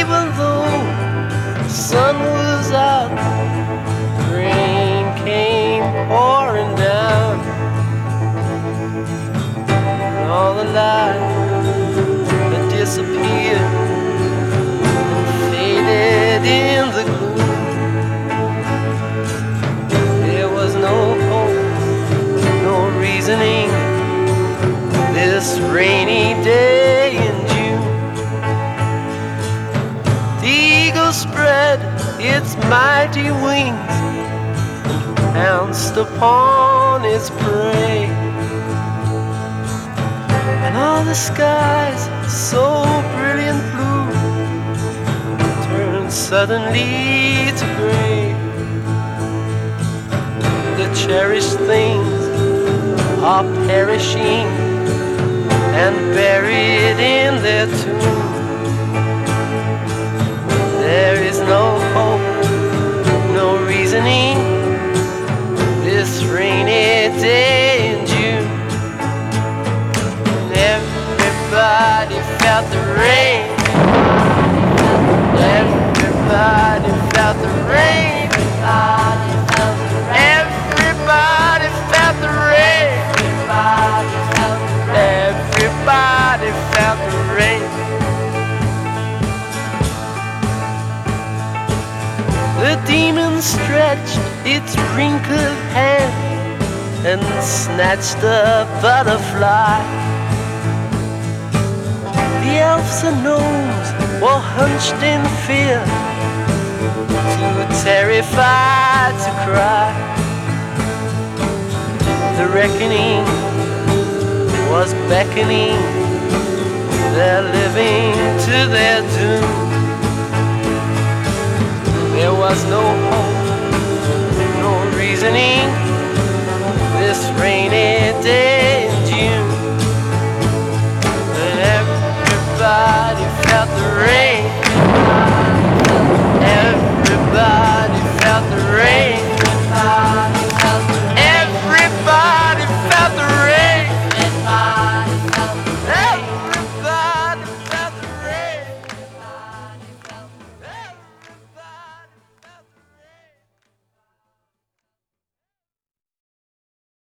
even though the sun was out, rain came pouring down, and all the light that disappeared and faded in the gloom. There was no hope, no reasoning, this rainy day in June. The eagle spread its mighty wings and pounced upon its prey, and all the skies, so brilliant blue, turned suddenly to gray. The cherished things are perishing and buried in their tomb. There is no hope, no reasoning, this rainy day in June. And everybody felt the rain. Everybody felt the rain. Everybody felt the rain. Everybody felt the rain. The demon stretched its wrinkled hand and snatched a butterfly. The elves and gnomes were hunched in fear, too terrified to cry. The reckoning was beckoning, they're living to their doom. There was no